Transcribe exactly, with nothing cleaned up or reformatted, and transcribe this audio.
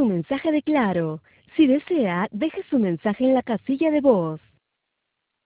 su mensaje de Claro. Si desea, deje su mensaje en la casilla de voz.